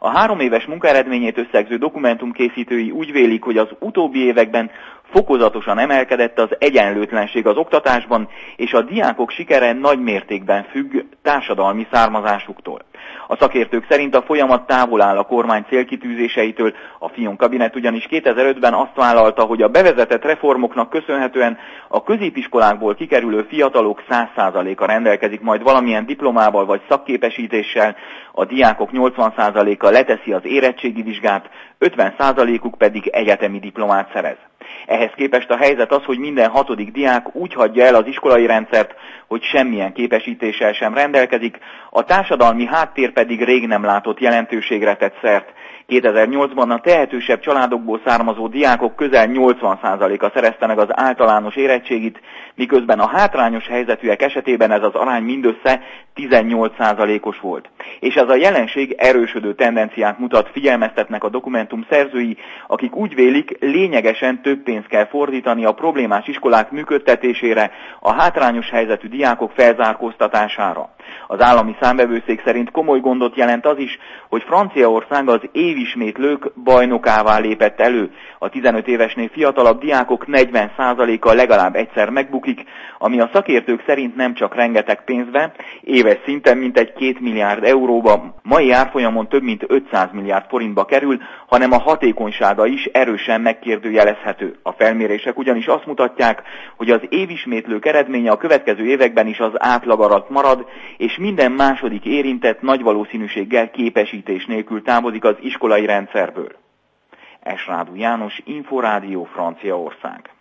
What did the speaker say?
A 3 éves munkaeredményét összegző dokumentum készítői úgy vélik, hogy az utóbbi években fokozatosan emelkedett az egyenlőtlenség az oktatásban, és a diákok sikere nagy mértékben függ társadalmi származásuktól. A szakértők szerint a folyamat távol áll a kormány célkitűzéseitől, a Fillon kabinet ugyanis 2005-ben azt vállalta, hogy a bevezetett reformoknak köszönhetően a középiskolákból kikerülő fiatalok 100%-a rendelkezik majd valamilyen diplomával vagy szakképesítéssel, a diákok 80%-a leteszi az érettségi vizsgát, 50%-uk pedig egyetemi diplomát szerez. Ehhez képest a helyzet az, hogy minden 6. diák úgy hagyja el az iskolai rendszert, hogy semmilyen képesítéssel sem rendelkezik, a társadalmi háttér pedig rég nem látott jelentőségre tett szert. 2008-ban a tehetősebb családokból származó diákok közel 80%-a szerezte meg az általános érettségit, miközben a hátrányos helyzetűek esetében ez az arány mindössze 18%-os volt. És ez a jelenség erősödő tendenciát mutat, figyelmeztetnek a dokumentum szerzői, akik úgy vélik, lényegesen több pénzt kell fordítani a problémás iskolák működtetésére, a hátrányos helyzetű diákok felzárkóztatására. Az állami számvevőszék szerint komoly gondot jelent az is, hogy Franciaország az évismétlők bajnokává lépett elő. A 15 évesnél fiatalabb diákok 40%-a legalább egyszer megbukik, ami a szakértők szerint nem csak rengeteg pénzbe, éves szinten mintegy 2 milliárd euróba, mai árfolyamon több mint 500 milliárd forintba kerül, hanem a hatékonysága is erősen megkérdőjelezhető. A felmérések ugyanis azt mutatják, hogy az évismétlők eredménye a következő években is az átlag alatt marad, és minden második érintett nagy valószínűséggel képesítés nélkül távozik az iskolai rendszerből. Esrádú János, Inforádió, Franciaország.